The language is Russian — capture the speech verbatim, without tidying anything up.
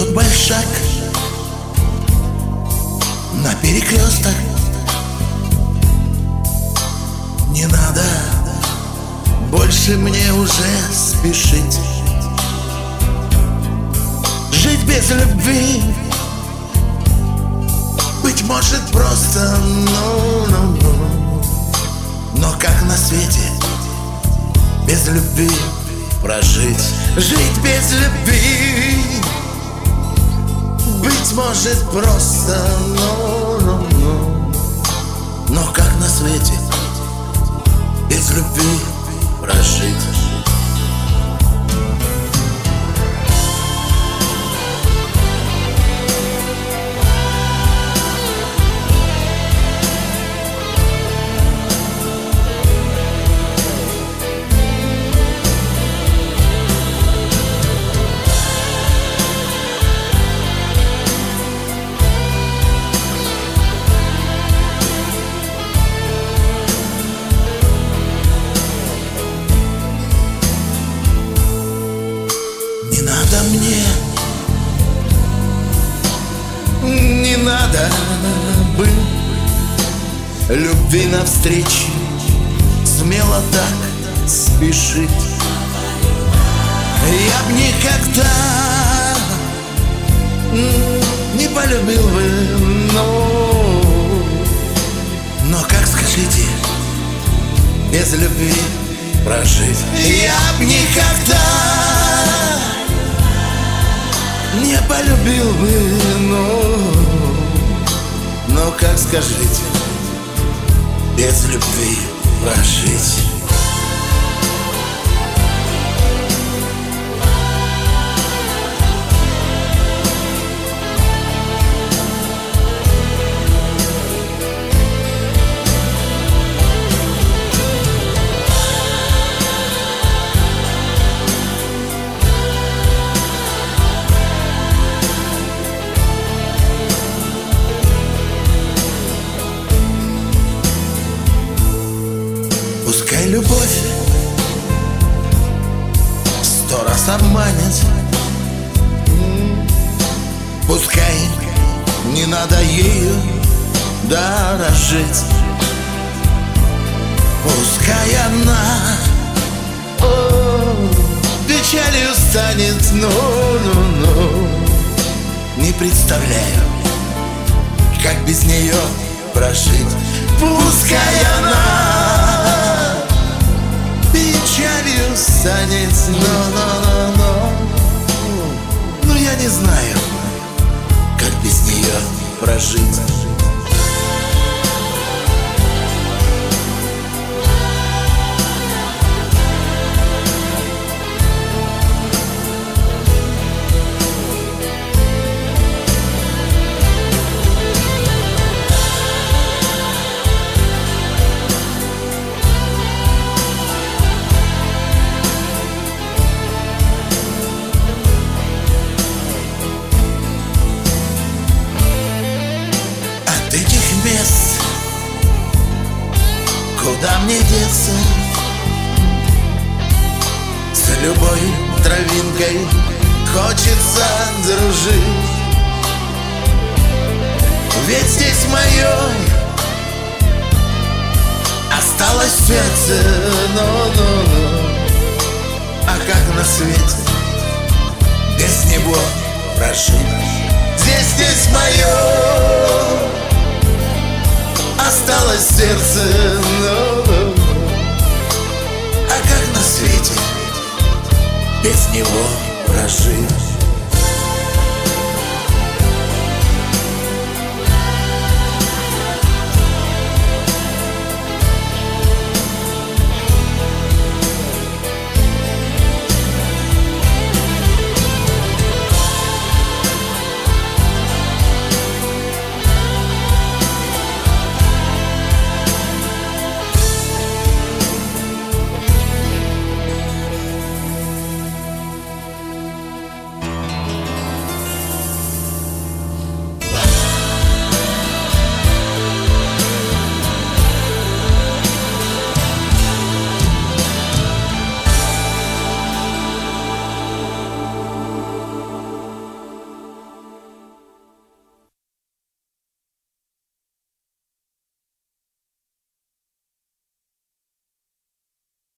Ступай в шаг на перекресток. Не надо больше мне уже спешить. Жить без любви, быть может, просто, ну, ну, ну. Но как на свете без любви прожить? Жить без любви, быть может, просто, ну, ну, ну. Но как на свете без любви прожить? Не надо мне, не надо бы любви навстречу смело так спешить. Я б никогда не полюбил бы, но, но как, скажите, без любви прожить? Я б никогда не полюбил бы, но, но как, скажите, без любви прожить? Пускай любовь сто раз обманет, пускай не надо ею дорожить, пускай она о, печалью станет, ну-ну-ну. Не представляю, как без нее прожить. Пускай она печалью станет, но-но-но-но. Но я не знаю, как без нее прожить. Мест, куда мне деться? С любой травинкой хочется дружить. Ведь здесь мое осталось сердце, но-но-но. А как на свете без него прожить? Здесь, здесь мое осталось сердце, но, но, а как на свете без него прожить?